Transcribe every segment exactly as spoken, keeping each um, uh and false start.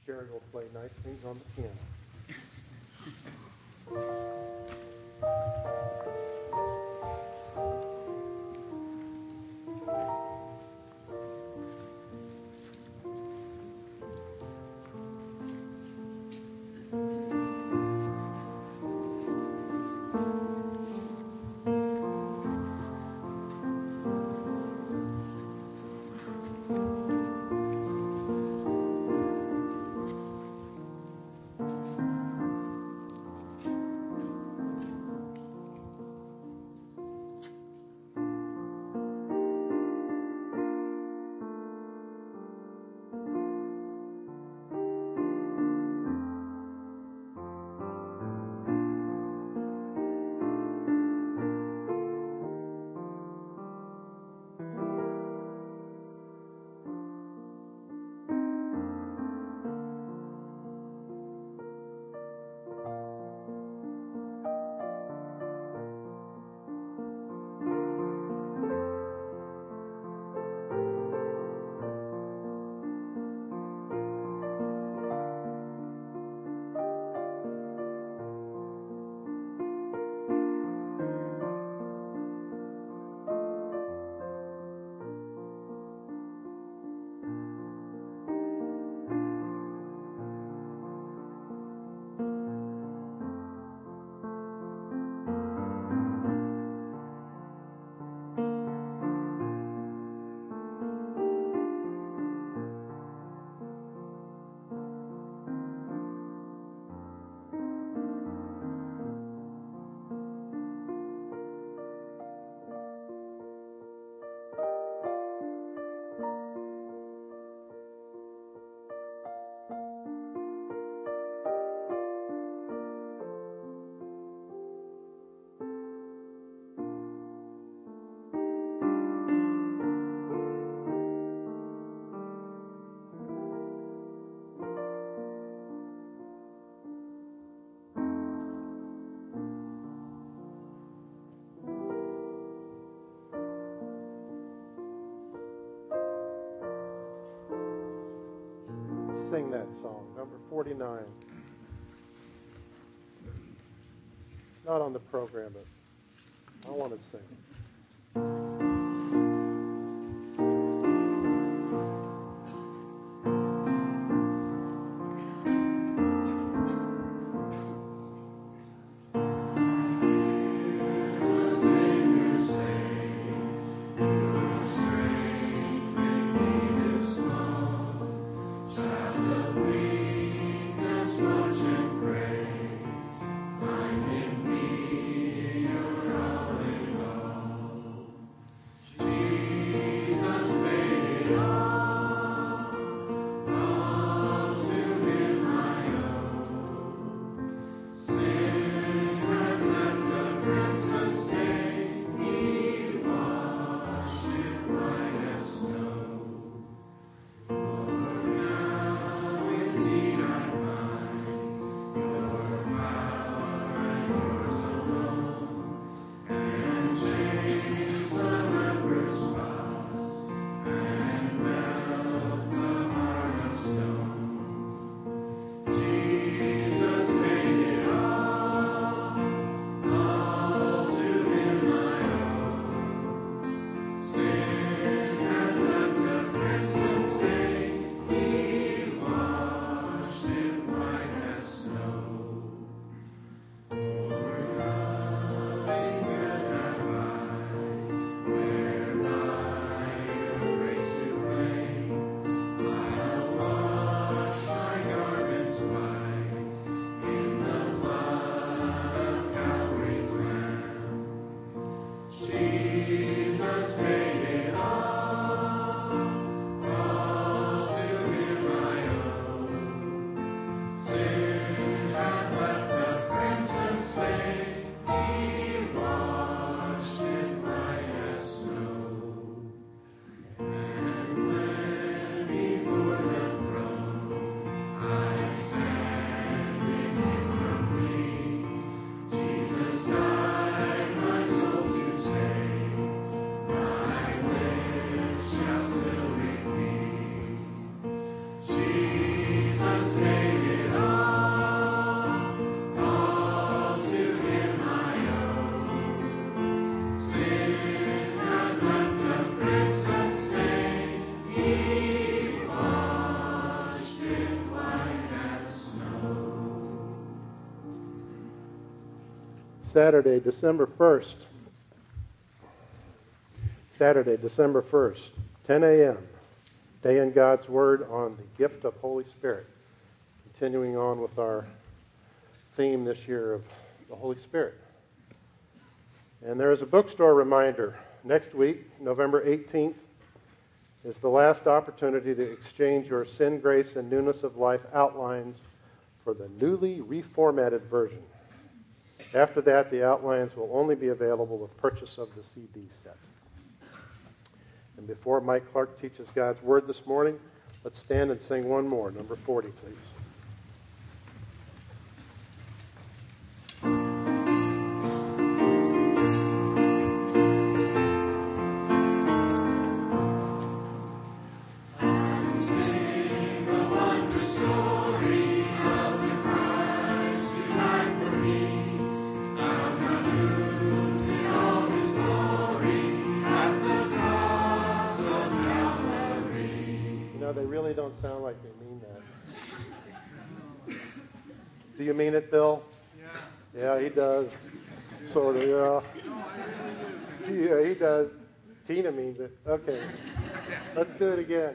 Jerry will play nice things on the piano. Sing that song, number forty-nine. It's not on the program, but I want to sing it. Find in me your all in all. Saturday, December first. Saturday, December first, ten a.m. Day in God's Word on the gift of Holy Spirit. Continuing on with our theme this year of the Holy Spirit. And there is a bookstore reminder. Next week, November eighteenth, is the last opportunity to exchange your Sin, Grace, and Newness of Life outlines for the newly reformatted version. After that, the outlines will only be available with purchase of the C D set. And before Mike Clark teaches God's Word this morning, let's stand and sing one more, number forty, please. Don't sound like they mean that. Do you mean it, Bill? Yeah. Yeah, he does. Sort of, yeah. No, I really do. Yeah, he does. Tina means it. Okay. Let's do it again.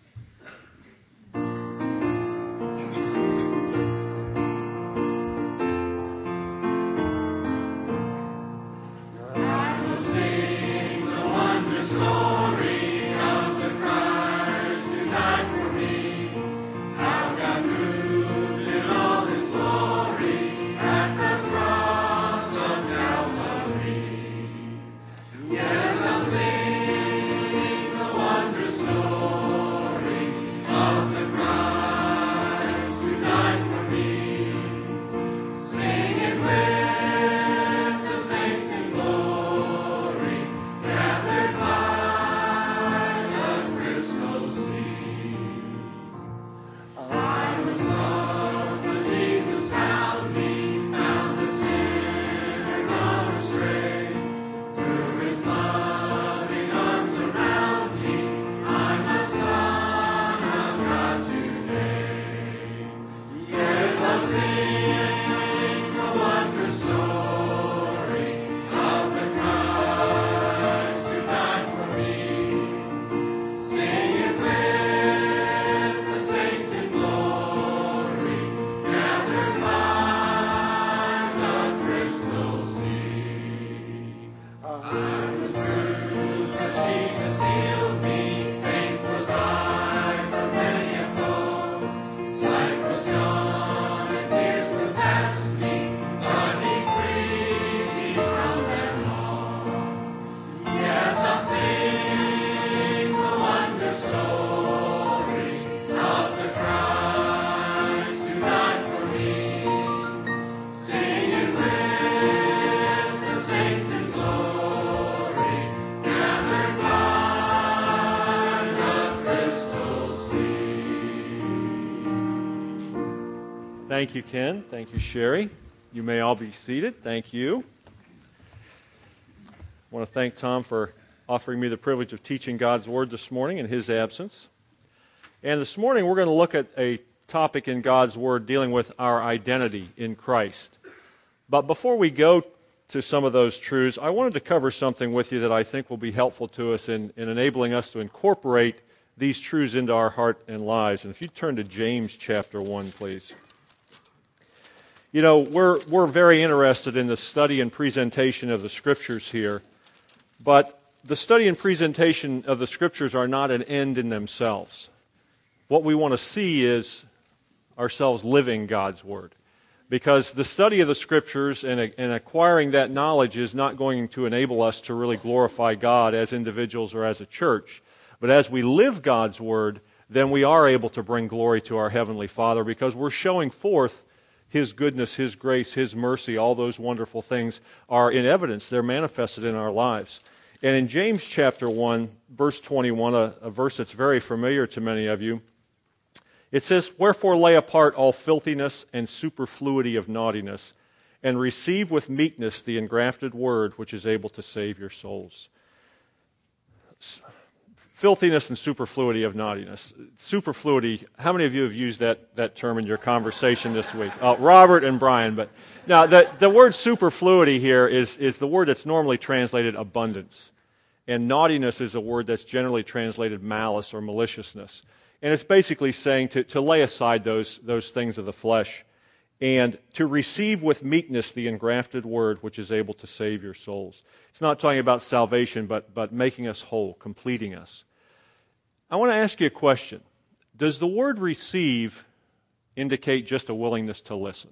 Thank you, Ken. Thank you, Sherry. You may all be seated. Thank you. I want to thank Tom for offering me the privilege of teaching God's Word this morning in his absence. And this morning we're going to look at a topic in God's Word dealing with our identity in Christ. But before we go to some of those truths, I wanted to cover something with you that I think will be helpful to us in, in enabling us to incorporate these truths into our heart and lives. And if you turn to James chapter one, please. You know, we're we're very interested in the study and presentation of the Scriptures here, but the study and presentation of the Scriptures are not an end in themselves. What we want to see is ourselves living God's Word, because the study of the Scriptures and, and acquiring that knowledge is not going to enable us to really glorify God as individuals or as a church. But as we live God's Word, then we are able to bring glory to our Heavenly Father, because we're showing forth His goodness, His grace, His mercy. All those wonderful things are in evidence. They're manifested in our lives. And in James chapter one, verse twenty-one, a, a verse that's very familiar to many of you, it says, "Wherefore lay apart all filthiness and superfluity of naughtiness, and receive with meekness the engrafted word which is able to save your souls." filthiness and superfluity of naughtiness. Superfluity, how many of you have used that, that term in your conversation this week? Oh, Robert and Brian. But now, the, the word superfluity here is, is the word that's normally translated abundance. And naughtiness is a word that's generally translated malice or maliciousness. And it's basically saying to, to lay aside those, those things of the flesh and to receive with meekness the engrafted word which is able to save your souls. It's not talking about salvation, but, but making us whole, completing us. I want to ask you a question. Does the word receive indicate just a willingness to listen?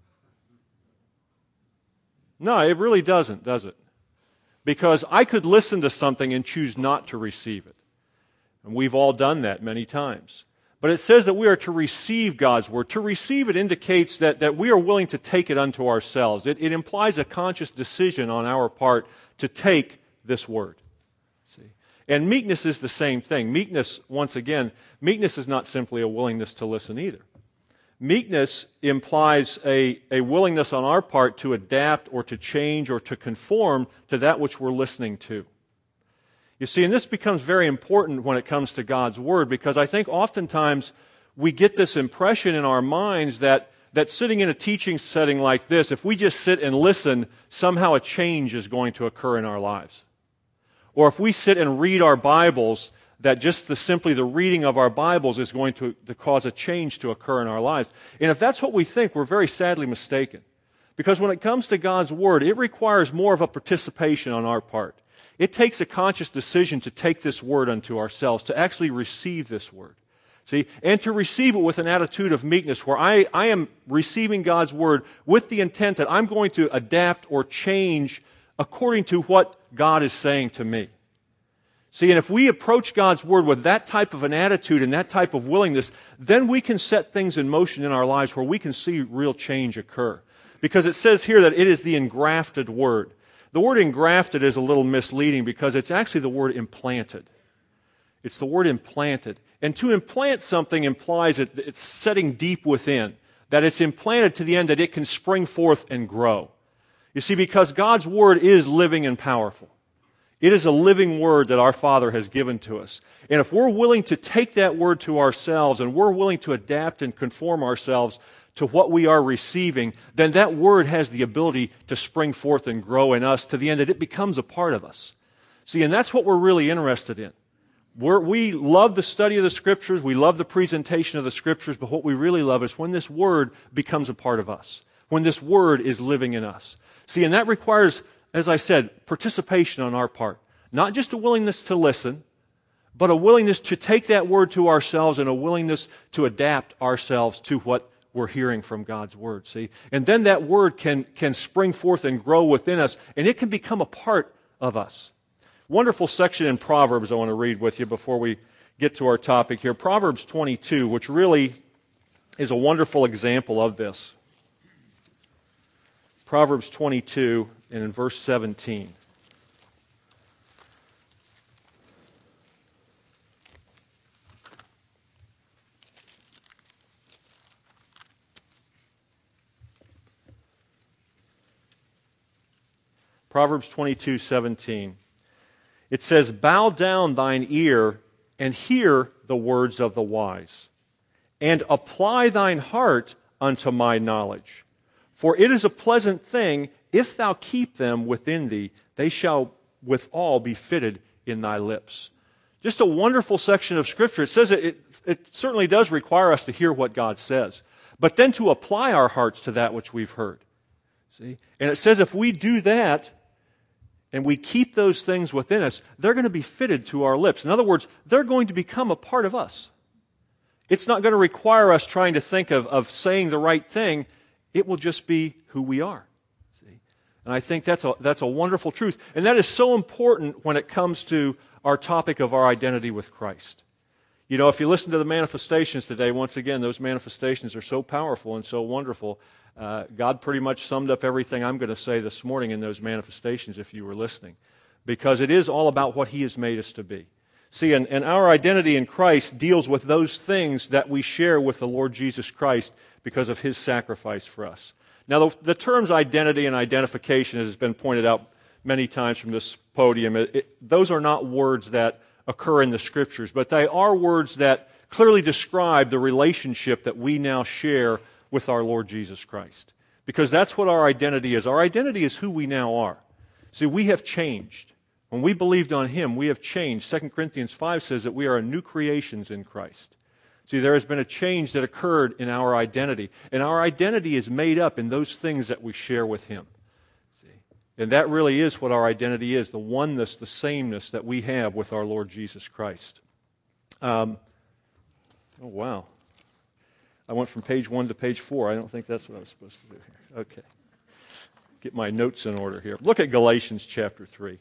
No, it really doesn't, does it? Because I could listen to something and choose not to receive it. And we've all done that many times. But it says that we are to receive God's word. To receive it indicates that, that we are willing to take it unto ourselves. It, it implies a conscious decision on our part to take this word. See? And meekness is the same thing. Meekness, once again, meekness is not simply a willingness to listen either. Meekness implies a, a willingness on our part to adapt or to change or to conform to that which we're listening to. You see, and this becomes very important when it comes to God's Word, because I think oftentimes we get this impression in our minds that, that sitting in a teaching setting like this, if we just sit and listen, somehow a change is going to occur in our lives. Or if we sit and read our Bibles, that just the, simply the reading of our Bibles is going to, to cause a change to occur in our lives. And if that's what we think, we're very sadly mistaken. Because when it comes to God's Word, it requires more of a participation on our part. It takes a conscious decision to take this word unto ourselves, to actually receive this word. See, and to receive it with an attitude of meekness where I, I am receiving God's word with the intent that I'm going to adapt or change according to what God is saying to me. See, and if we approach God's word with that type of an attitude and that type of willingness, then we can set things in motion in our lives where we can see real change occur. Because it says here that it is the engrafted word. The word engrafted is a little misleading because it's actually the word implanted. It's the word implanted. And to implant something implies that it's setting deep within, that it's implanted to the end that it can spring forth and grow. You see, because God's word is living and powerful. It is a living word that our Father has given to us. And if we're willing to take that word to ourselves and we're willing to adapt and conform ourselves to what we are receiving, then that word has the ability to spring forth and grow in us to the end that it becomes a part of us. See, and that's what we're really interested in. We're, we love the study of the Scriptures, we love the presentation of the Scriptures, but what we really love is when this word becomes a part of us, when this word is living in us. See, and that requires, as I said, participation on our part. Not just a willingness to listen, but a willingness to take that word to ourselves and a willingness to adapt ourselves to what we're hearing from God's word, see? And then that word can, can spring forth and grow within us, and it can become a part of us. Wonderful section in Proverbs I want to read with you before we get to our topic here. Proverbs twenty-two, which really is a wonderful example of this. Proverbs twenty-two, and in verse seventeen. Proverbs twenty-two, seventeen. It says, "Bow down thine ear and hear the words of the wise, and apply thine heart unto my knowledge. For it is a pleasant thing, if thou keep them within thee, they shall withal be fitted in thy lips." Just a wonderful section of Scripture. It says it, it, it certainly does require us to hear what God says, but then to apply our hearts to that which we've heard. See? And it says if we do that, and we keep those things within us, they're going to be fitted to our lips. In other words, they're going to become a part of us. It's not going to require us trying to think of, of saying the right thing. It will just be who we are. See? And I think that's a, that's a wonderful truth. And that is so important when it comes to our topic of our identity with Christ. You know, if you listen to the manifestations today, once again, those manifestations are so powerful and so wonderful. Uh, God pretty much summed up everything I'm going to say this morning in those manifestations if you were listening. Because it is all about what He has made us to be. See, and, and our identity in Christ deals with those things that we share with the Lord Jesus Christ because of His sacrifice for us. Now, the, the terms identity and identification, as has been pointed out many times from this podium, it, it, those are not words that occur in the Scriptures, but they are words that clearly describe the relationship that we now share with our Lord Jesus Christ. Because that's what our identity is. Our identity is who we now are. See, we have changed. When we believed on Him, we have changed. Second Corinthians five says that we are new creations in Christ. See, there has been a change that occurred in our identity. And our identity is made up in those things that we share with Him. See? And that really is what our identity is, the oneness, the sameness that we have with our Lord Jesus Christ. Um, oh, wow. I went from page one to page four. I don't think that's what I was supposed to do here. Okay. Get my notes in order here. Look at Galatians chapter three.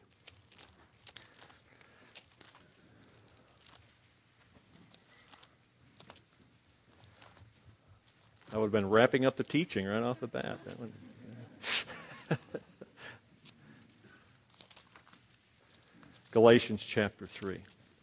I would have been wrapping up the teaching right off the bat. That one, yeah. Galatians chapter three.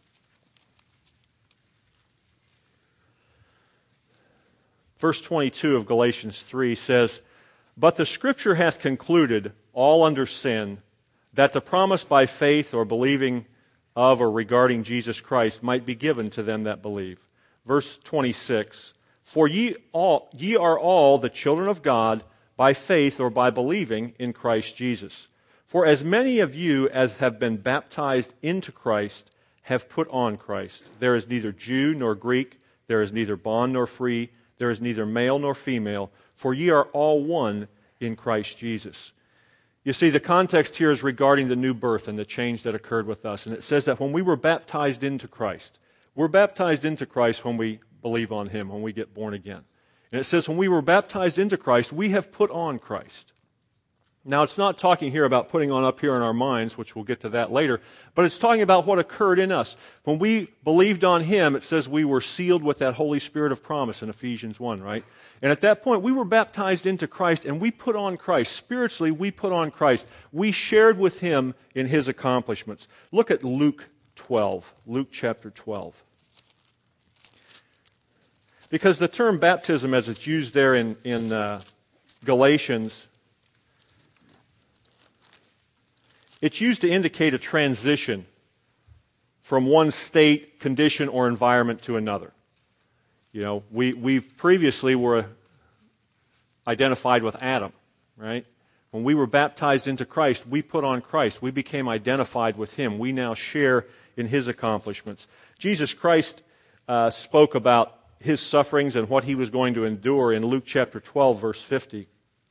Verse twenty-two of Galatians three says, "But the Scripture hath concluded all under sin, that the promise by faith or believing of or regarding Jesus Christ might be given to them that believe." Verse twenty-six, "For ye all ye are all the children of God by faith or by believing in Christ Jesus. For as many of you as have been baptized into Christ have put on Christ. There is neither Jew nor Greek, there is neither bond nor free, there is neither male nor female, for ye are all one in Christ Jesus." You see, the context here is regarding the new birth and the change that occurred with us. And it says that when we were baptized into Christ, we're baptized into Christ when we believe on Him, when we get born again. And it says when we were baptized into Christ, we have put on Christ. Now, it's not talking here about putting on up here in our minds, which we'll get to that later, but it's talking about what occurred in us. When we believed on Him, it says we were sealed with that Holy Spirit of promise in Ephesians one, right? And at that point, we were baptized into Christ, and we put on Christ. Spiritually, we put on Christ. We shared with Him in His accomplishments. Look at Luke twelve, Luke chapter twelve. Because the term baptism, as it's used there in, in uh, Galatians, it's used to indicate a transition from one state, condition, or environment to another. You know, we, we previously were identified with Adam, right? When we were baptized into Christ, we put on Christ. We became identified with Him. We now share in His accomplishments. Jesus Christ uh, spoke about His sufferings and what He was going to endure in Luke chapter twelve, verse fifty.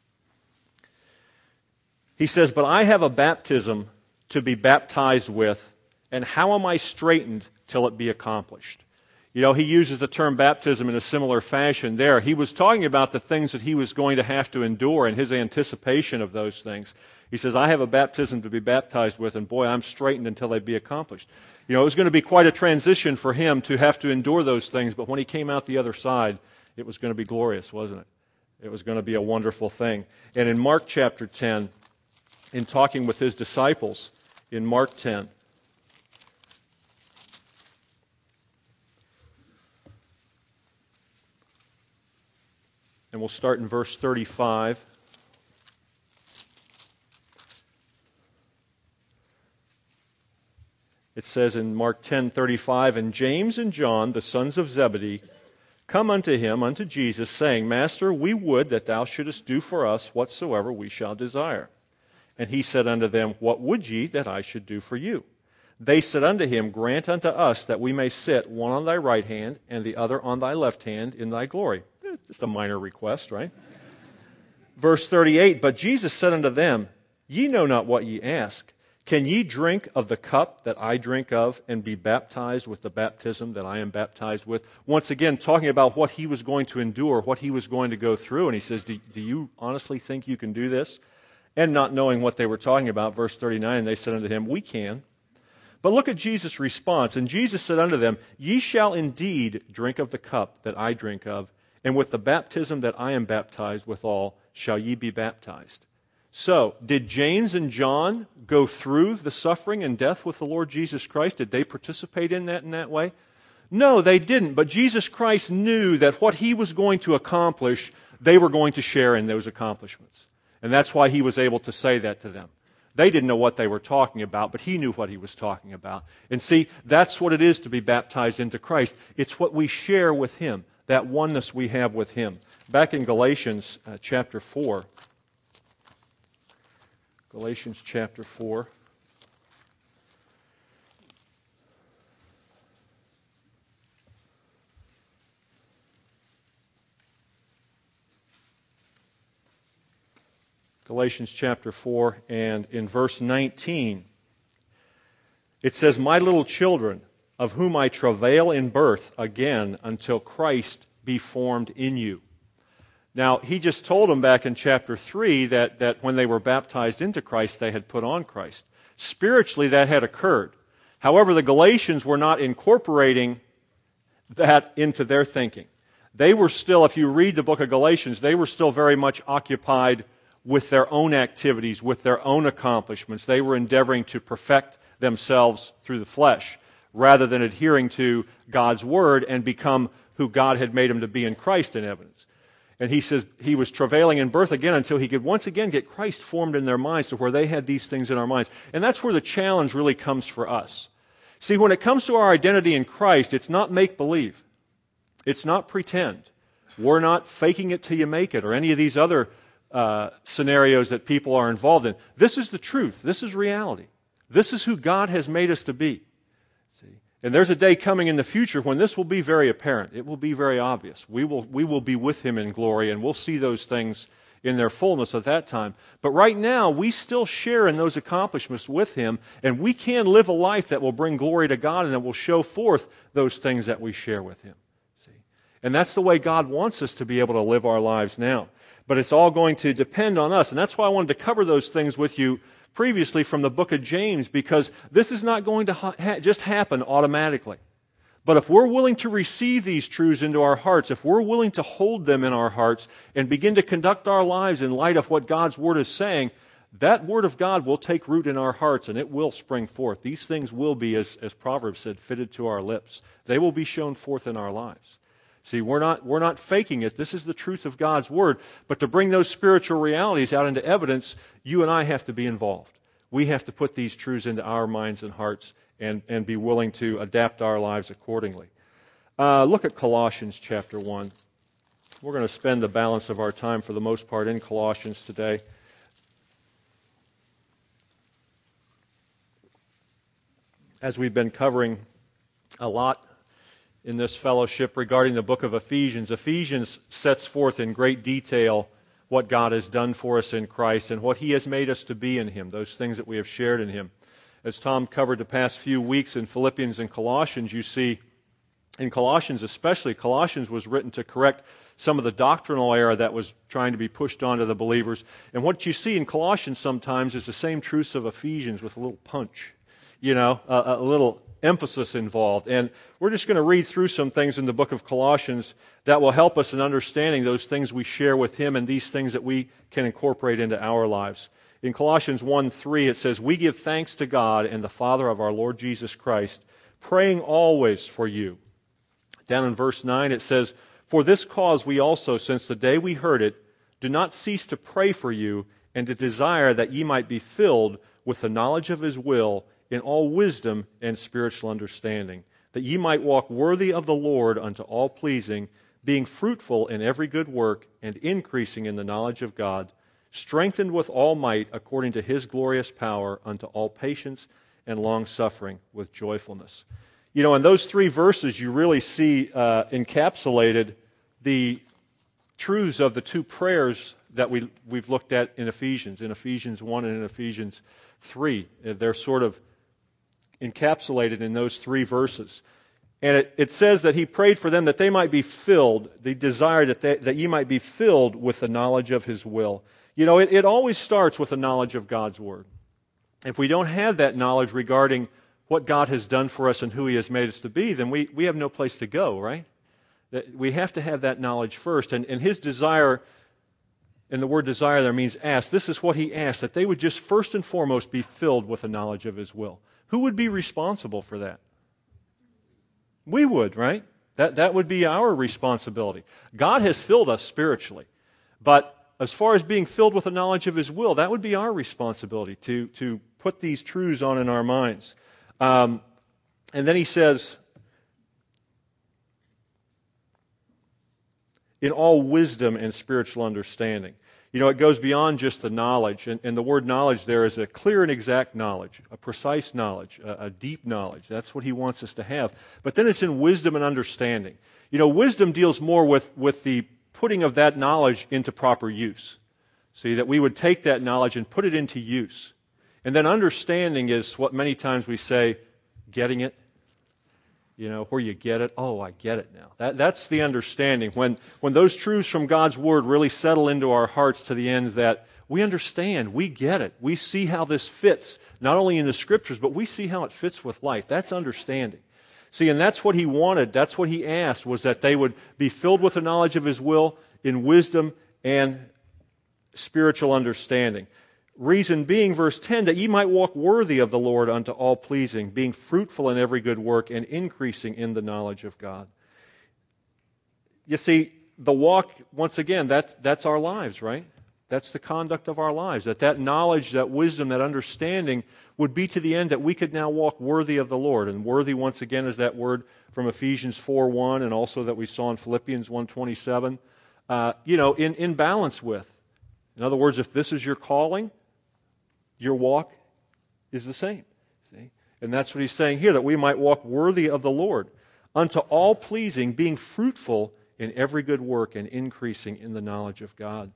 He says, "But I have a baptism to be baptized with, and how am I straitened till it be accomplished?" You know, He uses the term baptism in a similar fashion there. He was talking about the things that He was going to have to endure and His anticipation of those things. He says, "I have a baptism to be baptized with, and boy, I'm straitened until they be accomplished." You know, it was going to be quite a transition for Him to have to endure those things, but when He came out the other side, it was going to be glorious, wasn't it? It was going to be a wonderful thing. And in Mark chapter ten, in talking with His disciples, in Mark ten, and we'll start in verse thirty-five. It says in Mark ten thirty-five, "And James and John, the sons of Zebedee, come unto Him, unto Jesus, saying, Master, we would that Thou shouldest do for us whatsoever we shall desire. And He said unto them, What would ye that I should do for you? They said unto Him, Grant unto us that we may sit one on Thy right hand and the other on Thy left hand in Thy glory." Just a minor request, right? Verse thirty-eight, "But Jesus said unto them, Ye know not what ye ask. Can ye drink of the cup that I drink of, and be baptized with the baptism that I am baptized with?" Once again, talking about what He was going to endure, what He was going to go through. And He says, do, do you honestly think you can do this? And not knowing what they were talking about, verse thirty-nine, they said unto Him, We can. But look at Jesus' response. "And Jesus said unto them, Ye shall indeed drink of the cup that I drink of, and with the baptism that I am baptized withal shall ye be baptized." So, did James and John go through the suffering and death with the Lord Jesus Christ? Did they participate in that in that way? No, they didn't. But Jesus Christ knew that what He was going to accomplish, they were going to share in those accomplishments. And that's why He was able to say that to them. They didn't know what they were talking about, but he knew what he was talking about. And see, that's what it is to be baptized into Christ. It's what we share with him, that oneness we have with him. Back in Galatians uh, chapter four, Galatians chapter four. Galatians chapter four, and in verse nineteen, it says, "My little children, of whom I travail in birth again until Christ be formed in you." Now, he just told them back in chapter three that, that when they were baptized into Christ, they had put on Christ. Spiritually, that had occurred. However, the Galatians were not incorporating that into their thinking. They were still, if you read the book of Galatians, they were still very much occupied with their own activities, with their own accomplishments. They were endeavoring to perfect themselves through the flesh, rather than adhering to God's Word and become who God had made them to be in Christ in evidence. And he says he was travailing in birth again until he could once again get Christ formed in their minds to where they had these things in our minds. And that's where the challenge really comes for us. See, when it comes to our identity in Christ, it's not make-believe. It's not pretend. We're not faking it till you make it or any of these other Uh, scenarios that people are involved in. This is the truth. This is reality. This is who God has made us to be. See? And there's a day coming in the future when this will be very apparent. It will be very obvious. We will, we will be with him in glory, and we'll see those things in their fullness at that time. But right now, we still share in those accomplishments with him, and we can live a life that will bring glory to God and that will show forth those things that we share with him. See? And that's the way God wants us to be able to live our lives now. But it's all going to depend on us. And that's why I wanted to cover those things with you previously from the book of James, because this is not going to ha- just happen automatically. But if we're willing to receive these truths into our hearts, if we're willing to hold them in our hearts and begin to conduct our lives in light of what God's Word is saying, that Word of God will take root in our hearts and it will spring forth. These things will be, as, as Proverbs said, fitted to our lips. They will be shown forth in our lives. See, we're not, we're not faking it. This is the truth of God's Word. But to bring those spiritual realities out into evidence, you and I have to be involved. We have to put these truths into our minds and hearts and, and be willing to adapt our lives accordingly. Uh, look at Colossians chapter one. We're going to spend the balance of our time for the most part in Colossians today. As we've been covering a lot in this fellowship regarding the book of Ephesians, Ephesians sets forth in great detail what God has done for us in Christ and what he has made us to be in him, those things that we have shared in him. As Tom covered the past few weeks in Philippians and Colossians, you see, in Colossians especially, Colossians was written to correct some of the doctrinal error that was trying to be pushed onto the believers. And what you see in Colossians sometimes is the same truths of Ephesians with a little punch, you know, a, a little emphasis involved. And we're just going to read through some things in the book of Colossians that will help us in understanding those things we share with him and these things that we can incorporate into our lives. In Colossians one three, it says, "We give thanks to God and the Father of our Lord Jesus Christ, praying always for you." Down in verse nine, it says, "For this cause we also, since the day we heard it, do not cease to pray for you and to desire that ye might be filled with the knowledge of his will in all wisdom and spiritual understanding, that ye might walk worthy of the Lord unto all pleasing, being fruitful in every good work and increasing in the knowledge of God, strengthened with all might according to his glorious power unto all patience and long-suffering with joyfulness." You know, in those three verses, you really see uh, encapsulated the truths of the two prayers that we, we've looked at in Ephesians, in Ephesians one and in Ephesians three. They're sort of encapsulated in those three verses. And it, it says that he prayed for them that they might be filled, the desire that, they, that ye might be filled with the knowledge of his will. You know, it, it always starts with the knowledge of God's Word. If we don't have that knowledge regarding what God has done for us and who he has made us to be, then we, we have no place to go, right? That we have to have that knowledge first. And, and his desire, and the word desire there means ask, this is what he asked, that they would just first and foremost be filled with the knowledge of his will. Who would be responsible for that? We would, right? That, that would be our responsibility. God has filled us spiritually, but as far as being filled with the knowledge of His will, that would be our responsibility to, to put these truths on in our minds. Um, and then he says, in all wisdom and spiritual understanding. You know, it goes beyond just the knowledge, and, and the word knowledge there is a clear and exact knowledge, a precise knowledge, a, a deep knowledge. That's what He wants us to have. But then it's in wisdom and understanding. You know, wisdom deals more with, with the putting of that knowledge into proper use. See, that we would take that knowledge and put it into use. And then understanding is what many times we say, getting it. You know, where you get it, oh, I get it now. That, that's the understanding. When, when those truths from God's Word really settle into our hearts to the ends that we understand, we get it. We see how this fits, not only in the Scriptures, but we see how it fits with life. That's understanding. See, and that's what He wanted, that's what He asked, was that they would be filled with the knowledge of His will in wisdom and spiritual understanding. Reason being, verse ten, that ye might walk worthy of the Lord unto all pleasing, being fruitful in every good work and increasing in the knowledge of God. You see, the walk, once again, that's, that's our lives, right? That's the conduct of our lives. That that knowledge, that wisdom, that understanding would be to the end that we could now walk worthy of the Lord. And worthy, once again, is that word from Ephesians four one and also that we saw in Philippians one twenty-seven. Uh, you know, in, in balance with. In other words, if this is your calling, your walk is the same. See? And that's what he's saying here, that we might walk worthy of the Lord, unto all pleasing, being fruitful in every good work and increasing in the knowledge of God.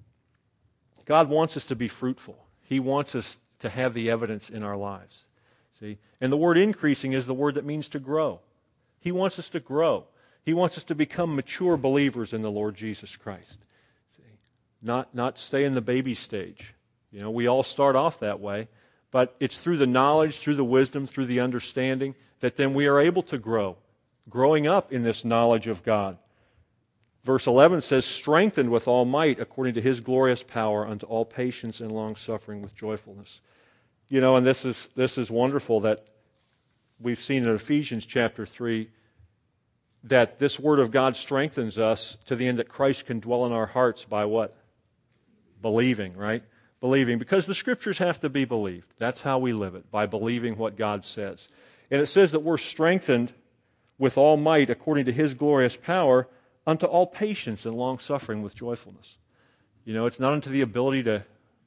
God wants us to be fruitful. He wants us to have the evidence in our lives. See? And the word increasing is the word that means to grow. He wants us to grow. He wants us to become mature believers in the Lord Jesus Christ. See? Not, not stay in the baby stage. You know, we all start off that way, but it's through the knowledge, through the wisdom, through the understanding, that then we are able to grow, growing up in this knowledge of God. Verse eleven says, strengthened with all might according to His glorious power unto all patience and long-suffering with joyfulness. You know, and this is, this is wonderful that we've seen in Ephesians chapter three, that this Word of God strengthens us to the end that Christ can dwell in our hearts by what? Believing, right? Believing, because the Scriptures have to be believed. That's how we live it, by believing what God says. And it says that we're strengthened with all might according to His glorious power unto all patience and long-suffering with joyfulness. You know, it's not unto the ability to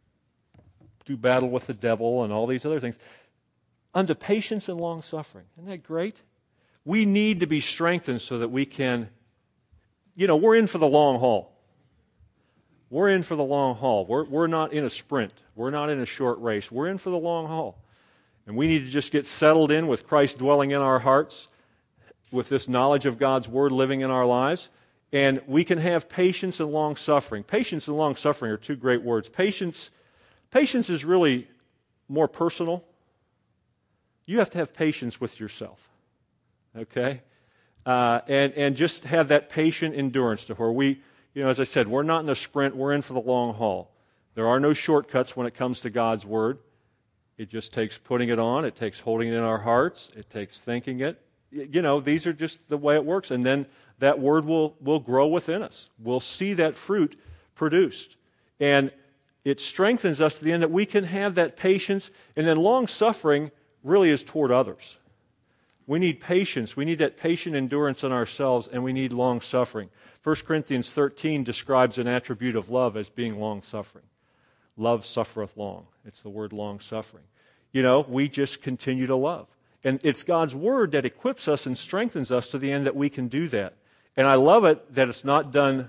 do battle with the devil and all these other things. Unto patience and long-suffering. Isn't that great? We need to be strengthened so that we can, you know, we're in for the long haul. We're in for the long haul. We're, we're not in a sprint. We're not in a short race. We're in for the long haul. And we need to just get settled in with Christ dwelling in our hearts, with this knowledge of God's Word living in our lives. And we can have patience and long-suffering. Patience and long-suffering are two great words. Patience, patience is really more personal. You have to have patience with yourself. Okay? Uh, and, and just have that patient endurance to where we... You know, as I said, we're not in a sprint, we're in for the long haul. There are no shortcuts when it comes to God's Word. It just takes putting it on, it takes holding it in our hearts, it takes thinking it. You know, these are just the way it works. And then that Word will, will grow within us. We'll see that fruit produced. And it strengthens us to the end that we can have that patience. And then long-suffering really is toward others. We need patience. We need that patient endurance in ourselves, and we need long-suffering. First Corinthians thirteen describes an attribute of love as being long-suffering. Love suffereth long. It's the word long-suffering. You know, we just continue to love. And it's God's Word that equips us and strengthens us to the end that we can do that. And I love it that it's not done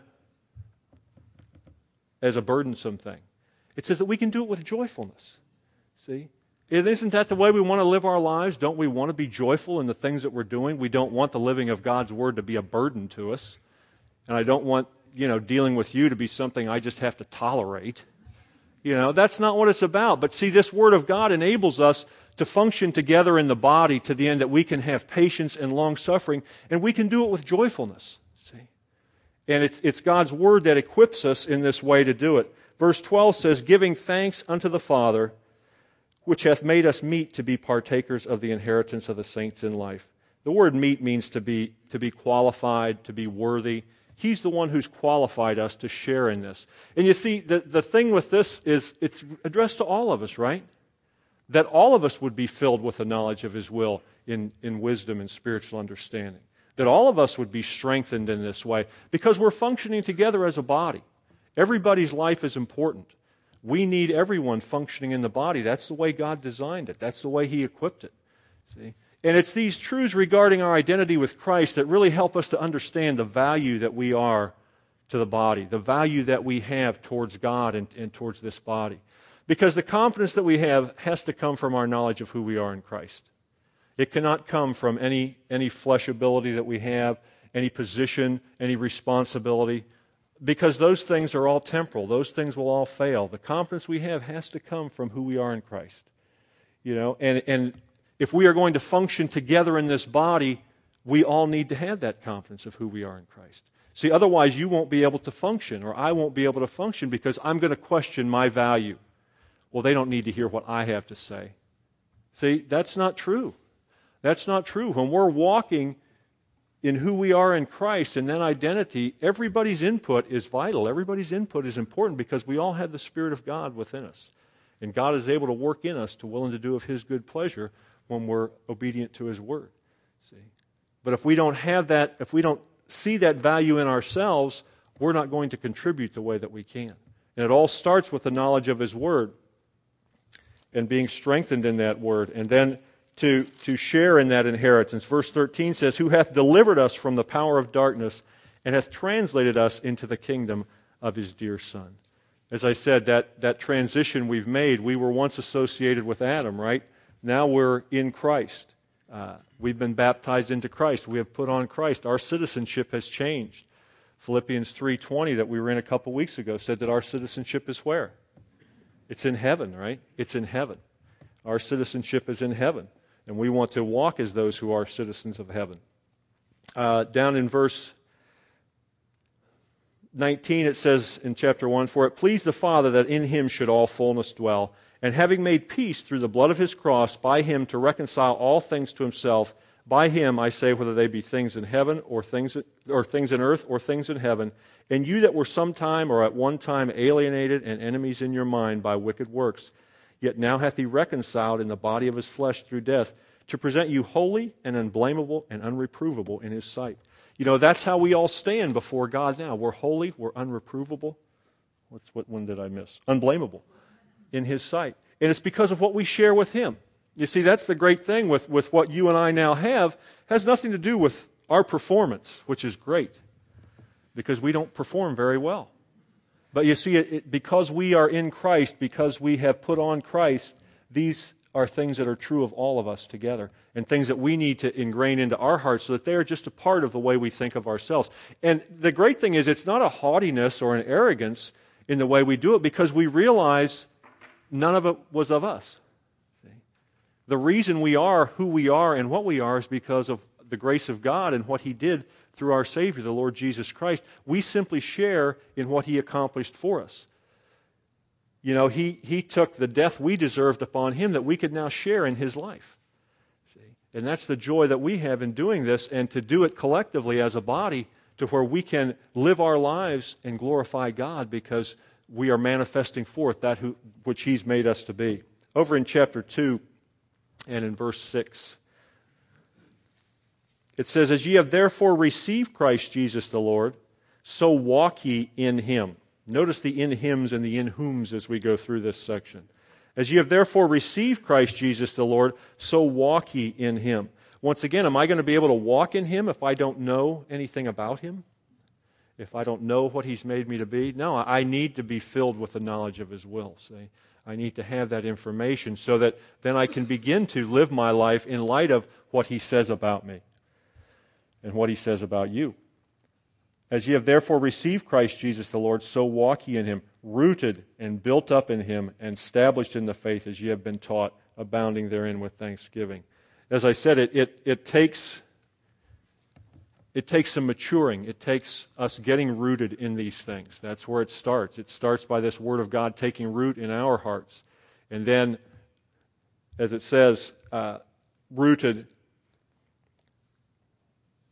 as a burdensome thing. It says that we can do it with joyfulness. See? Isn't that the way we want to live our lives? Don't we want to be joyful in the things that we're doing? We don't want the living of God's Word to be a burden to us. And I don't want, you know, dealing with you to be something I just have to tolerate. You know, that's not what it's about. But see, this Word of God enables us to function together in the body to the end that we can have patience and long-suffering, and we can do it with joyfulness. See? And it's, it's God's Word that equips us in this way to do it. Verse twelve says, giving thanks unto the Father, which hath made us meet to be partakers of the inheritance of the saints in life. The word meet means to be, to be qualified, to be worthy. He's the one who's qualified us to share in this. And you see, the, the thing with this is it's addressed to all of us, right? That all of us would be filled with the knowledge of His will in, in wisdom and spiritual understanding. That all of us would be strengthened in this way because we're functioning together as a body. Everybody's life is important. We need everyone functioning in the body. That's the way God designed it. That's the way He equipped it. See? And it's these truths regarding our identity with Christ that really help us to understand the value that we are to the body, the value that we have towards God and, and towards this body. Because the confidence that we have has to come from our knowledge of who we are in Christ. It cannot come from any, any flesh ability that we have, any position, any responsibility, because those things are all temporal. Those things will all fail. The confidence we have has to come from who we are in Christ. You know, and, and if we are going to function together in this body, we all need to have that confidence of who we are in Christ. See, otherwise you won't be able to function, or I won't be able to function because I'm going to question my value. Well, they don't need to hear what I have to say. See, that's not true. That's not true. When we're walking in who we are in Christ and that identity, everybody's input is vital. Everybody's input is important because we all have the Spirit of God within us. And God is able to work in us to will and to do of His good pleasure when we're obedient to His Word. See? But if we don't have that, if we don't see that value in ourselves, we're not going to contribute the way that we can. And it all starts with the knowledge of His Word and being strengthened in that Word. And then to, to share in that inheritance. Verse thirteen says, "Who hath delivered us from the power of darkness and hath translated us into the kingdom of His dear Son." As I said, that, that transition we've made, we were once associated with Adam, right? Now we're in Christ. Uh, we've been baptized into Christ. We have put on Christ. Our citizenship has changed. Philippians three twenty that we were in a couple weeks ago said that our citizenship is where? It's in heaven, right? It's in heaven. Our citizenship is in heaven. And we want to walk as those who are citizens of heaven. Uh, down in verse nineteen, it says in chapter one, "For it pleased the Father that in Him should all fullness dwell, and having made peace through the blood of His cross, by Him to reconcile all things to Himself. By Him, I say, whether they be things in heaven or things, or things in earth or things in heaven. And you that were sometime or at one time alienated and enemies in your mind by wicked works, yet now hath He reconciled in the body of His flesh through death, to present you holy and unblameable and unreprovable in His sight." You know, that's how we all stand before God now. We're holy, we're unreprovable. What's, what one did I miss? Unblameable in His sight. And it's because of what we share with Him. You see, that's the great thing with, with what you and I now have. Has nothing to do with our performance, which is great, because we don't perform very well. But you see, it, it, because we are in Christ, because we have put on Christ, these are things that are true of all of us together, and things that we need to ingrain into our hearts so that they are just a part of the way we think of ourselves. And the great thing is, it's not a haughtiness or an arrogance in the way we do it, because we realize none of it was of us. See? The reason we are who we are and what we are is because of the grace of God and what He did through our Savior, the Lord Jesus Christ. We simply share in what He accomplished for us. You know, he, he took the death we deserved upon Him that we could now share in His life. See? And that's the joy that we have in doing this, and to do it collectively as a body to where we can live our lives and glorify God because we are manifesting forth that who, which He's made us to be. Over in chapter two and in verse six, it says, "As ye have therefore received Christ Jesus the Lord, so walk ye in Him." Notice the in hims and the in whoms as we go through this section. "As ye have therefore received Christ Jesus the Lord, so walk ye in Him." Once again, am I going to be able to walk in Him if I don't know anything about Him? If I don't know what He's made me to be? No, I need to be filled with the knowledge of His will. See? I need to have that information so that then I can begin to live my life in light of what He says about me and what He says about you. "As ye have therefore received Christ Jesus the Lord, so walk ye in Him, rooted and built up in Him, and established in the faith as ye have been taught, abounding therein with thanksgiving." As I said, it, it, it takes it takes some maturing. It takes us getting rooted in these things. That's where it starts. It starts by this Word of God taking root in our hearts. And then, as it says, uh, rooted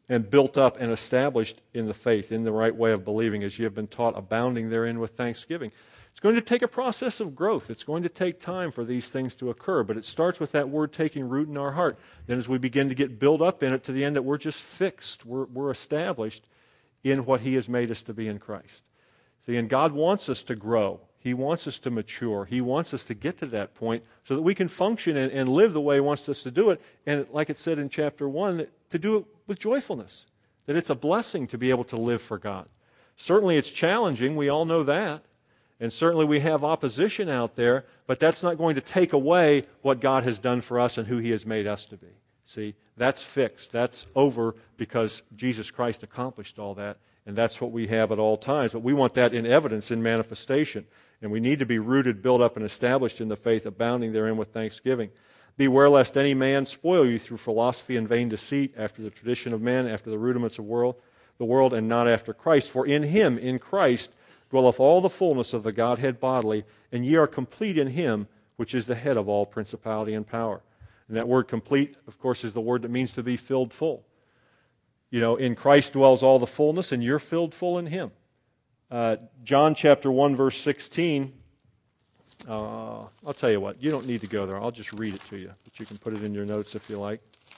and built up and established in the faith, in the right way of believing, as you have been taught, abounding therein with thanksgiving. It's going to take a process of growth. It's going to take time for these things to occur, but it starts with that word taking root in our heart. Then as we begin to get built up in it to the end that we're just fixed, we're, we're established in what He has made us to be in Christ. See, and God wants us to grow. He wants us to mature. He wants us to get to that point so that we can function and, and live the way He wants us to do it. And like it said in chapter one, to do it with joyfulness, that it's a blessing to be able to live for God. Certainly it's challenging. We all know that. And certainly we have opposition out there, but that's not going to take away what God has done for us and who He has made us to be. See, that's fixed. That's over because Jesus Christ accomplished all that, and that's what we have at all times. But we want that in evidence, in manifestation. And we need to be rooted, built up, and established in the faith, abounding therein with thanksgiving. Beware lest any man spoil you through philosophy and vain deceit, after the tradition of men, after the rudiments of world, the world, and not after Christ. For in Him, in Christ, dwelleth all the fullness of the Godhead bodily, and ye are complete in Him, which is the head of all principality and power. And that word complete, of course, is the word that means to be filled full. You know, in Christ dwells all the fullness, and you're filled full in Him. Uh, John chapter one, verse sixteen, uh, I'll tell you what, you don't need to go there. I'll just read it to you, but you can put it in your notes if you like.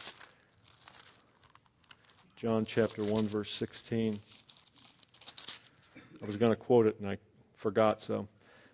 John chapter one, verse sixteen. I was going to quote it and I forgot, so.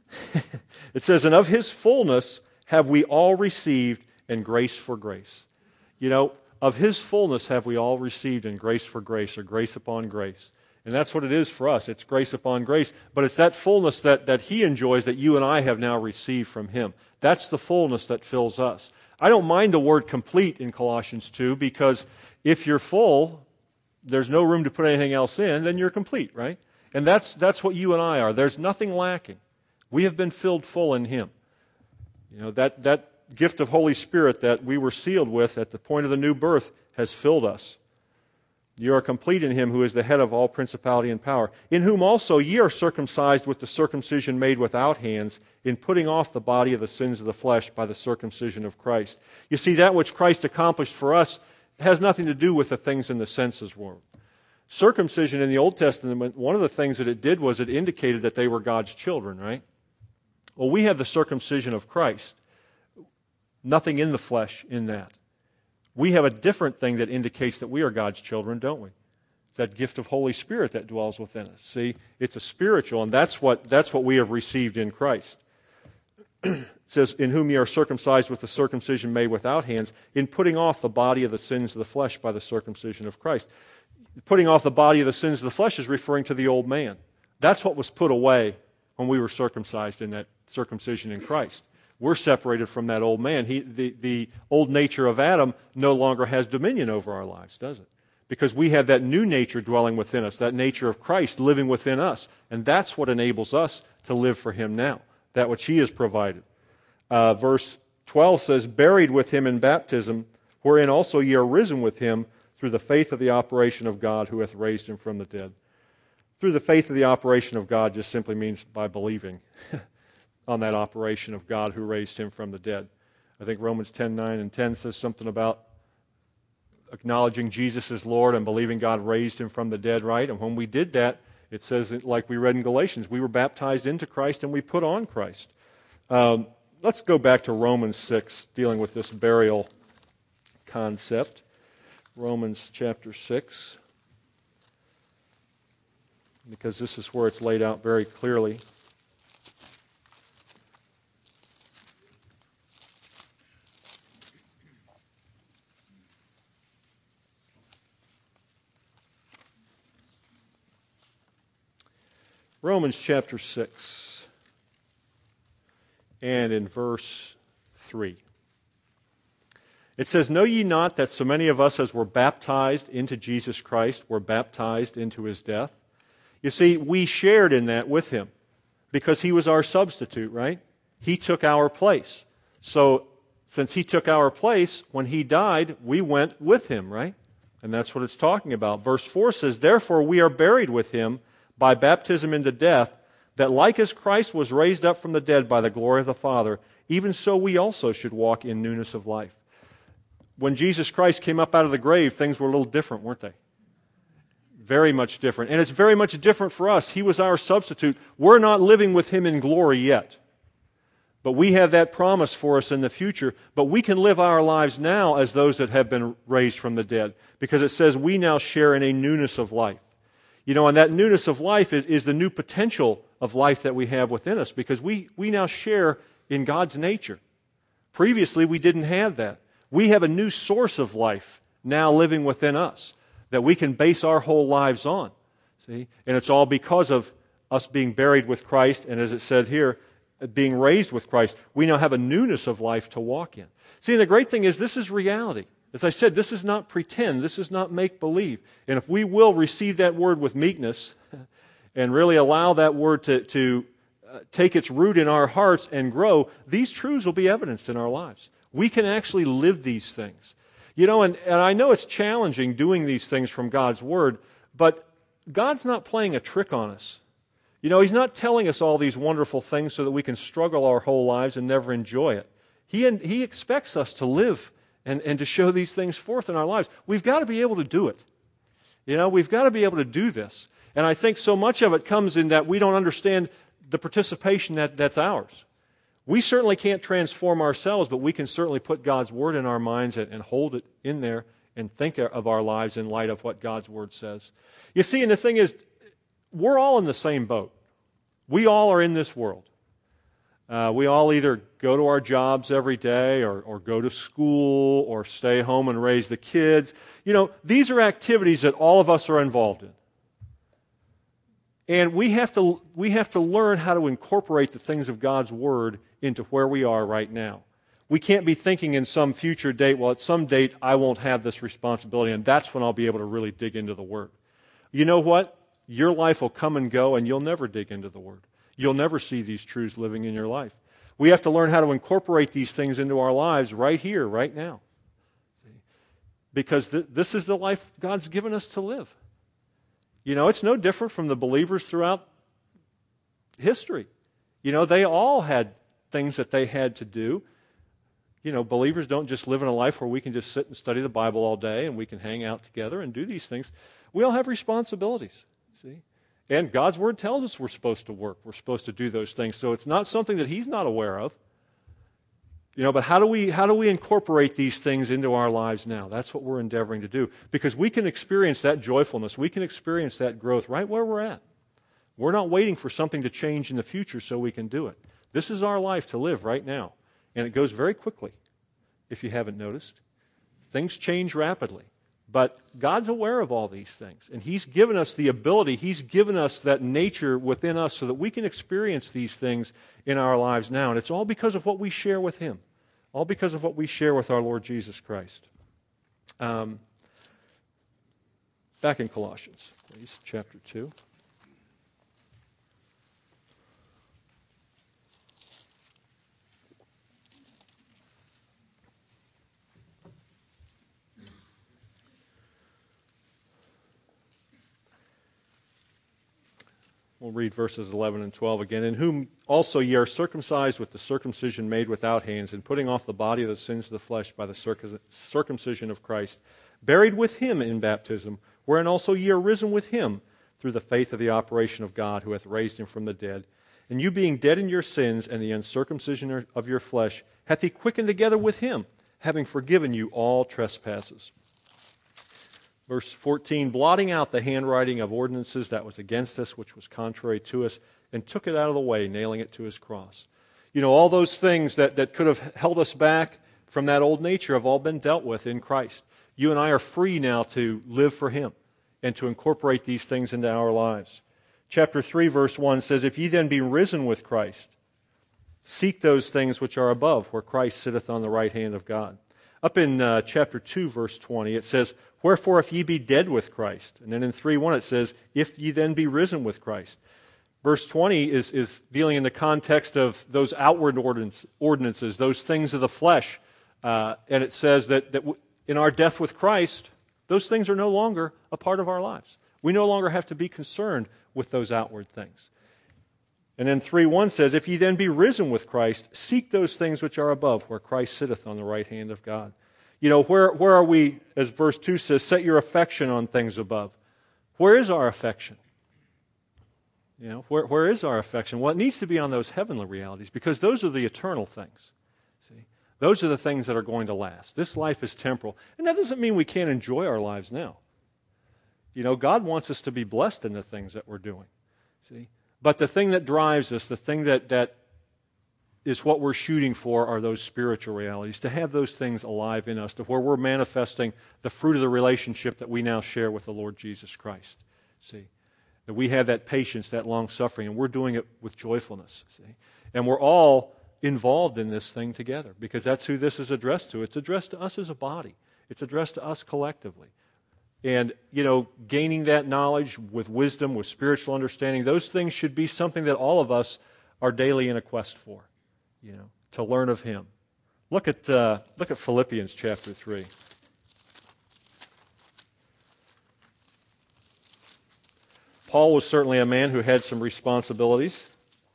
It says, and of His fullness have we all received, and grace for grace. You know, of His fullness have we all received, and grace for grace, or grace upon grace. And that's what it is for us. It's grace upon grace. But it's that fullness that, that He enjoys that you and I have now received from Him. That's the fullness that fills us. I don't mind the word complete in Colossians two, because if you're full, there's no room to put anything else in, then you're complete, right? And that's that's what you and I are. There's nothing lacking. We have been filled full in Him. You know, that, that gift of Holy Spirit that we were sealed with at the point of the new birth has filled us. You are complete in Him who is the head of all principality and power, in whom also ye are circumcised with the circumcision made without hands, in putting off the body of the sins of the flesh by the circumcision of Christ. You see, that which Christ accomplished for us has nothing to do with the things in the senses world. Circumcision in the Old Testament, one of the things that it did was it indicated that they were God's children, right? Well, we have the circumcision of Christ. Nothing in the flesh in that. We have a different thing that indicates that we are God's children, don't we? It's that gift of Holy Spirit that dwells within us. See, it's a spiritual, and that's what, that's what we have received in Christ. It says, in whom ye are circumcised with the circumcision made without hands, in putting off the body of the sins of the flesh by the circumcision of Christ. Putting off the body of the sins of the flesh is referring to the old man. That's what was put away when we were circumcised in that circumcision in Christ. We're separated from that old man. He, the, the old nature of Adam no longer has dominion over our lives, does it? Because we have that new nature dwelling within us, that nature of Christ living within us. And that's what enables us to live for Him now, that which He has provided. Uh, verse twelve says, buried with Him in baptism, wherein also ye are risen with Him, through the faith of the operation of God who hath raised Him from the dead. Through the faith of the operation of God just simply means by believing on that operation of God who raised Him from the dead. I think Romans ten, nine and ten says something about acknowledging Jesus as Lord and believing God raised Him from the dead, right? And when we did that, it says, like we read in Galatians, we were baptized into Christ and we put on Christ. Um, let's go back to Romans six, dealing with this burial concept. Romans chapter six, because this is where it's laid out very clearly. Romans chapter six, and in verse three. It says, know ye not that so many of us as were baptized into Jesus Christ were baptized into His death? You see, we shared in that with Him because He was our substitute, right? He took our place. So since He took our place, when He died, we went with Him, right? And that's what it's talking about. Verse four says, therefore we are buried with Him by baptism into death, that like as Christ was raised up from the dead by the glory of the Father, even so we also should walk in newness of life. When Jesus Christ came up out of the grave, things were a little different, weren't they? Very much different. And it's very much different for us. He was our substitute. We're not living with him in glory yet. But we have that promise for us in the future. But we can live our lives now as those that have been raised from the dead. Because it says we now share in a newness of life. You know, and that newness of life is, is the new potential of life that we have within us. Because we, we now share in God's nature. Previously, we didn't have that. We have a new source of life now living within us that we can base our whole lives on. See? And it's all because of us being buried with Christ, and as it said here, being raised with Christ. We now have a newness of life to walk in. See, and the great thing is this is reality. As I said, this is not pretend. This is not make-believe. And if we will receive that word with meekness and really allow that word to, to uh, take its root in our hearts and grow, these truths will be evidenced in our lives. We can actually live these things. You know, and, and I know it's challenging doing these things from God's Word, but God's not playing a trick on us. You know, He's not telling us all these wonderful things so that we can struggle our whole lives and never enjoy it. He, he expects us to live and, and to show these things forth in our lives. We've got to be able to do it. You know, we've got to be able to do this. And I think so much of it comes in that we don't understand the participation that, that's ours. We certainly can't transform ourselves, but we can certainly put God's Word in our minds and, and hold it in there and think of our lives in light of what God's Word says. You see, and the thing is, we're all in the same boat. We all are in this world. Uh, we all either go to our jobs every day or, or go to school or stay home and raise the kids. You know, these are activities that all of us are involved in. And we have to we have to learn how to incorporate the things of God's Word into where we are right now. We can't be thinking in some future date, well, at some date I won't have this responsibility, and that's when I'll be able to really dig into the Word. You know what? Your life will come and go, and you'll never dig into the Word. You'll never see these truths living in your life. We have to learn how to incorporate these things into our lives right here, right now. See? Because th- this is the life God's given us to live. You know, it's no different from the believers throughout history. You know, they all had things that they had to do. You know, believers don't just live in a life where we can just sit and study the Bible all day and we can hang out together and do these things. We all have responsibilities, see? And God's Word tells us we're supposed to work. We're supposed to do those things. So it's not something that He's not aware of. You know, but how do we how do we incorporate these things into our lives now? That's what we're endeavoring to do. Because we can experience that joyfulness. We can experience that growth right where we're at. We're not waiting for something to change in the future so we can do it. This is our life to live right now. And it goes very quickly, if you haven't noticed. Things change rapidly. But God's aware of all these things. And He's given us the ability, He's given us that nature within us so that we can experience these things in our lives now. And it's all because of what we share with Him. All because of what we share with our Lord Jesus Christ. Um, back in Colossians, please, chapter two. We'll read verses eleven and twelve again. In whom also ye are circumcised with the circumcision made without hands, and putting off the body of the sins of the flesh by the circumcision of Christ, buried with Him in baptism, wherein also ye are risen with Him through the faith of the operation of God, who hath raised Him from the dead. And you being dead in your sins and the uncircumcision of your flesh, hath He quickened together with Him, having forgiven you all trespasses. Verse fourteen, blotting out the handwriting of ordinances that was against us, which was contrary to us, and took it out of the way, nailing it to His cross. You know, all those things that, that could have held us back from that old nature have all been dealt with in Christ. You and I are free now to live for Him and to incorporate these things into our lives. Chapter three, verse one says, if ye then be risen with Christ, seek those things which are above, where Christ sitteth on the right hand of God. Up in uh, chapter two, verse twenty, it says, wherefore if ye be dead with Christ. And then in three one it says, if ye then be risen with Christ. Verse twenty is, is dealing in the context of those outward ordinance, ordinances, those things of the flesh. Uh, and it says that, that in our death with Christ, those things are no longer a part of our lives. We no longer have to be concerned with those outward things. And then three one says, if ye then be risen with Christ, seek those things which are above, where Christ sitteth on the right hand of God. You know, where, where are we, as verse two says, set your affection on things above. where is our affection? You know, where, where is our affection? Well, it needs to be on those heavenly realities, because those are the eternal things. See, those are the things that are going to last. This life is temporal, and that doesn't mean we can't enjoy our lives now. You know, God wants us to be blessed in the things that we're doing. See, but the thing that drives us, the thing that that is what we're shooting for, are those spiritual realities, to have those things alive in us, to where we're manifesting the fruit of the relationship that we now share with the Lord Jesus Christ. See, that we have that patience, that long-suffering, and we're doing it with joyfulness. See, and we're all involved in this thing together, because that's who this is addressed to. It's addressed to us as a body. It's addressed to us collectively. And, you know, gaining that knowledge with wisdom, with spiritual understanding, those things should be something that all of us are daily in a quest for, you know, to learn of Him. Look at, uh, look at Philippians chapter three. Paul was certainly a man who had some responsibilities.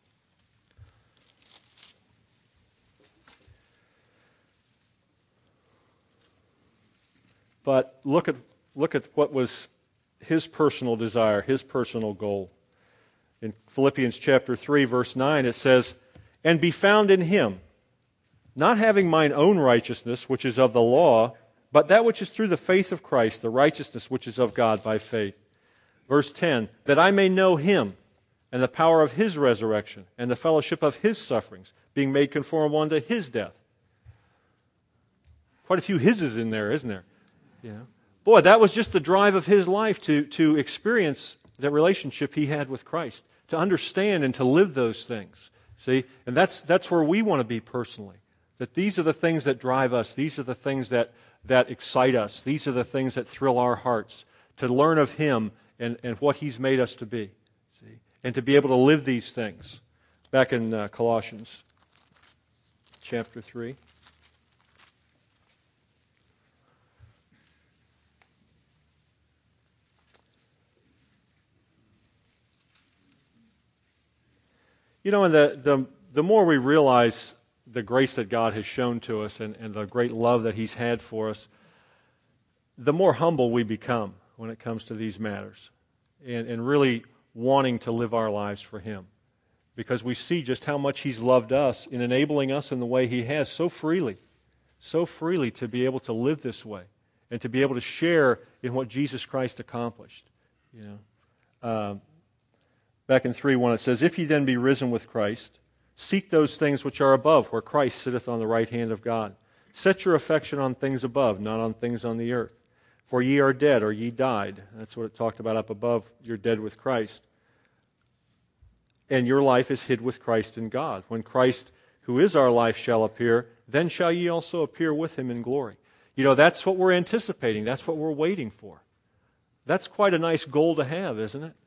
But look at look at what was his personal desire, his personal goal. In Philippians chapter three, verse nine, it says, "And be found in Him, not having mine own righteousness, which is of the law, but that which is through the faith of Christ, the righteousness which is of God by faith." Verse ten, "That I may know Him, and the power of His resurrection, and the fellowship of His sufferings, being made conformable unto His death." Quite a few His's in there, isn't there? You know? Boy, that was just the drive of his life, to, to experience the relationship he had with Christ, to understand and to live those things. See? And that's that's where we want to be personally. That these are the things that drive us. These are the things that, that excite us. These are the things that thrill our hearts. To learn of Him and, and what He's made us to be. See? And to be able to live these things. Back in uh, Colossians chapter three. You know, and the, the, the more we realize the grace that God has shown to us, and, and the great love that He's had for us, the more humble we become when it comes to these matters, and, and really wanting to live our lives for Him. Because we see just how much He's loved us in enabling us in the way He has, so freely, so freely to be able to live this way, and to be able to share in what Jesus Christ accomplished. You know, um, Back in three one, it says, "If ye then be risen with Christ, seek those things which are above, where Christ sitteth on the right hand of God. Set your affection on things above, not on things on the earth. For ye are dead, or ye died." That's what it talked about up above. You're dead with Christ. "And your life is hid with Christ in God. When Christ, who is our life, shall appear, then shall ye also appear with Him in glory." You know, that's what we're anticipating. That's what we're waiting for. That's quite a nice goal to have, isn't it?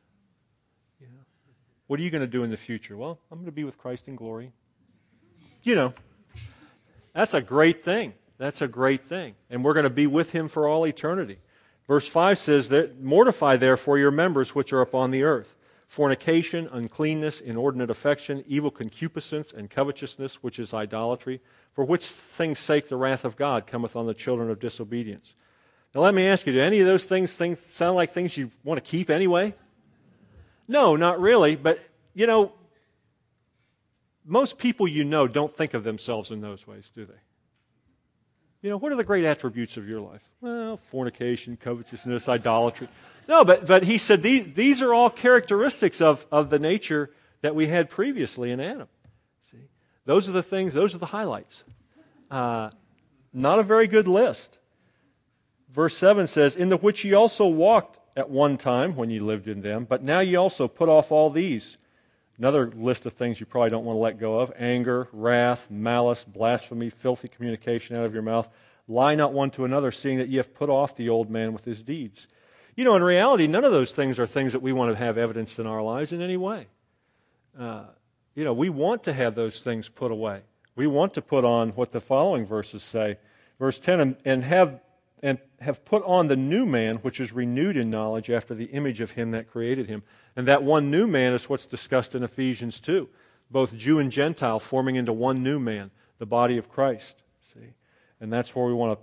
What are you going to do in the future? Well, I'm going to be with Christ in glory. You know, that's a great thing. That's a great thing. And we're going to be with Him for all eternity. Verse five says, that, "Mortify therefore your members which are upon the earth, fornication, uncleanness, inordinate affection, evil concupiscence, and covetousness, which is idolatry, for which things' sake the wrath of God cometh on the children of disobedience." Now let me ask you, do any of those things, things sound like things you want to keep anyway? No, not really, but, you know, most people you know don't think of themselves in those ways, do they? You know, what are the great attributes of your life? Well, fornication, covetousness, idolatry. No, but but he said these, these are all characteristics of, of the nature that we had previously in Adam. See, those are the things, those are the highlights. Uh, not a very good list. Verse seven says, "In the which ye also walked at one time when ye lived in them, but now ye also put off all these." Another list of things you probably don't want to let go of: anger, wrath, malice, blasphemy, filthy communication out of your mouth. Lie not one to another, seeing that ye have put off the old man with his deeds. You know, in reality, none of those things are things that we want to have evidenced in our lives in any way. Uh, you know, we want to have those things put away. We want to put on what the following verses say. Verse ten, "And, and have and have put on the new man, which is renewed in knowledge after the image of Him that created him." And that one new man is what's discussed in Ephesians two. Both Jew and Gentile forming into one new man, the body of Christ. See? And that's where we want to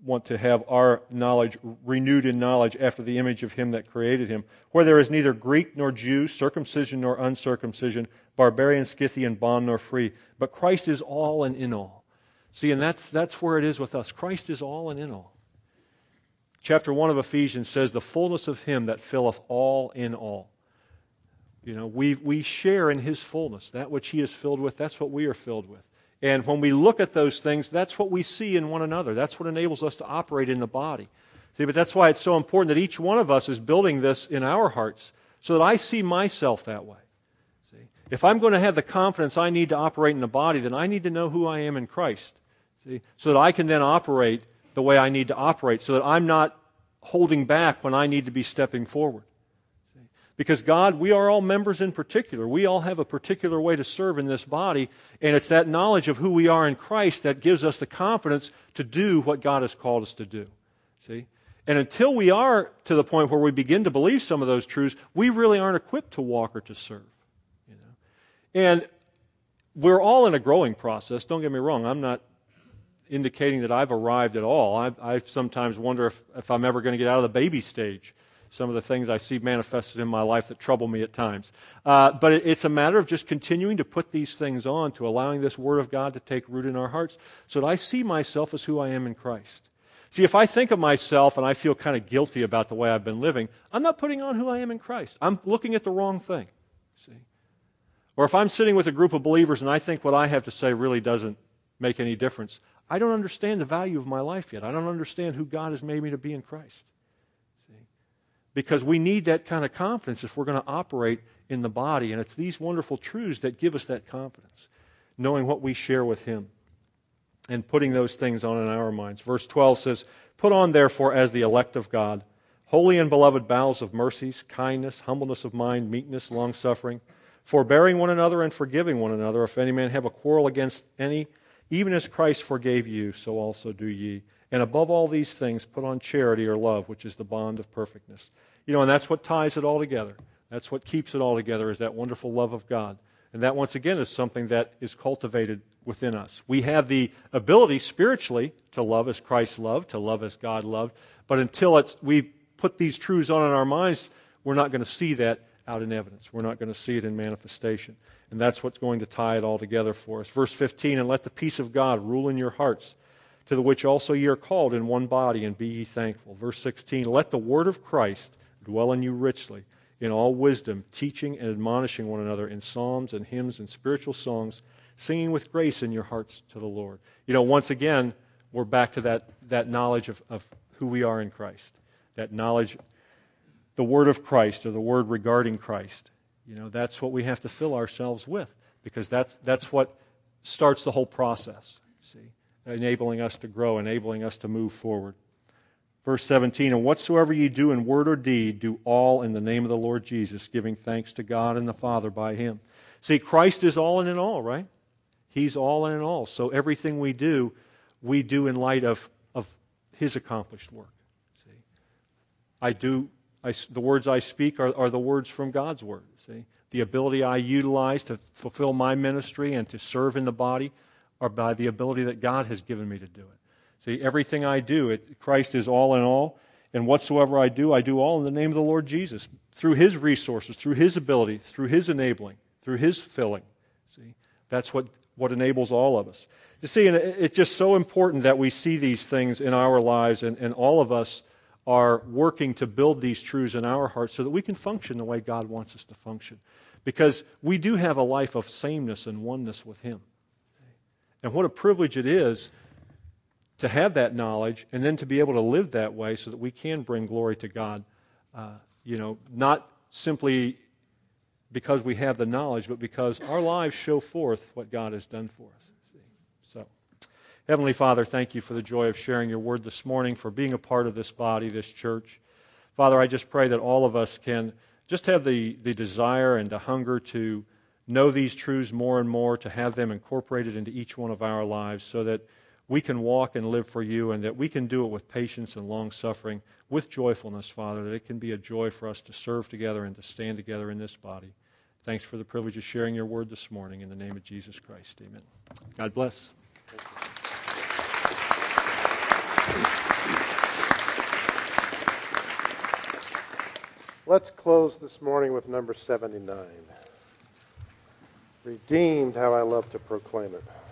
want to have our knowledge renewed in knowledge after the image of Him that created Him, where there is neither Greek nor Jew, circumcision nor uncircumcision, barbarian, Scythian, bond nor free, but Christ is all and in all. See, and that's, that's where it is with us. Christ is all and in all. Chapter one of Ephesians says, the fullness of Him that filleth all in all. You know, we we share in His fullness. That which He is filled with, that's what we are filled with. And when we look at those things, that's what we see in one another. That's what enables us to operate in the body. See, but that's why it's so important that each one of us is building this in our hearts so that I see myself that way. See, if I'm going to have the confidence I need to operate in the body, then I need to know who I am in Christ. See, so that I can then operate the way I need to operate, so that I'm not holding back when I need to be stepping forward. Because God, we are all members in particular. We all have a particular way to serve in this body, and it's that knowledge of who we are in Christ that gives us the confidence to do what God has called us to do. See? And until we are to the point where we begin to believe some of those truths, we really aren't equipped to walk or to serve. You know? And we're all in a growing process. Don't get me wrong. I'm not indicating that I've arrived at all. I, I sometimes wonder if, if I'm ever going to get out of the baby stage. Some of the things I see manifested in my life that trouble me at times. Uh, but it, it's a matter of just continuing to put these things on, to allowing this Word of God to take root in our hearts, so that I see myself as who I am in Christ. See, if I think of myself and I feel kind of guilty about the way I've been living, I'm not putting on who I am in Christ. I'm looking at the wrong thing. See? Or if I'm sitting with a group of believers and I think what I have to say really doesn't make any difference, I don't understand the value of my life yet. I don't understand who God has made me to be in Christ. Because we need that kind of confidence if we're going to operate in the body. And it's these wonderful truths that give us that confidence, knowing what we share with Him and putting those things on in our minds. Verse twelve says, put on therefore as the elect of God, holy and beloved bowels of mercies, kindness, humbleness of mind, meekness, longsuffering, forbearing one another and forgiving one another. If any man have a quarrel against any, even as Christ forgave you, so also do ye. And above all these things, put on charity or love, which is the bond of perfectness. You know, and that's what ties it all together. That's what keeps it all together, is that wonderful love of God. And that, once again, is something that is cultivated within us. We have the ability spiritually to love as Christ loved, to love as God loved. But until it's, we put these truths on in our minds, we're not going to see that out in evidence. We're not going to see it in manifestation. And that's what's going to tie it all together for us. Verse fifteen, and let the peace of God rule in your hearts, to the which also ye are called in one body, and be ye thankful. Verse sixteen, let the word of Christ dwell in you richly, in all wisdom, teaching and admonishing one another in psalms and hymns and spiritual songs, singing with grace in your hearts to the Lord. You know, once again, we're back to that, that knowledge of, of who we are in Christ. That knowledge, the word of Christ, or the word regarding Christ. You know, that's what we have to fill ourselves with, because that's, that's what starts the whole process, see, enabling us to grow, enabling us to move forward. Verse seventeen, and whatsoever ye do in word or deed, do all in the name of the Lord Jesus, giving thanks to God and the Father by Him. See, Christ is all and in all, right? He's all and in all. So everything we do, we do in light of, of His accomplished work. See, I do, I, the words I speak are, are the words from God's Word. See, the ability I utilize to fulfill my ministry and to serve in the body are by the ability that God has given me to do it. See, everything I do, it, Christ is all in all, and whatsoever I do, I do all in the name of the Lord Jesus, through His resources, through His ability, through His enabling, through His filling. See, that's what, what enables all of us. You see, and it, it's just so important that we see these things in our lives, and, and all of us are working to build these truths in our hearts so that we can function the way God wants us to function. Because we do have a life of sameness and oneness with Him. And what a privilege it is to have that knowledge and then to be able to live that way so that we can bring glory to God, uh, you know, not simply because we have the knowledge, but because our lives show forth what God has done for us. See? So, Heavenly Father, thank you for the joy of sharing your word this morning, for being a part of this body, this church. Father, I just pray that all of us can just have the, the desire and the hunger to know these truths more and more, to have them incorporated into each one of our lives so that we can walk and live for you, and that we can do it with patience and long-suffering, with joyfulness, Father, that it can be a joy for us to serve together and to stand together in this body. Thanks for the privilege of sharing your word this morning. In the name of Jesus Christ, amen. God bless. Let's close this morning with number seventy-nine. Redeemed, how I love to proclaim it.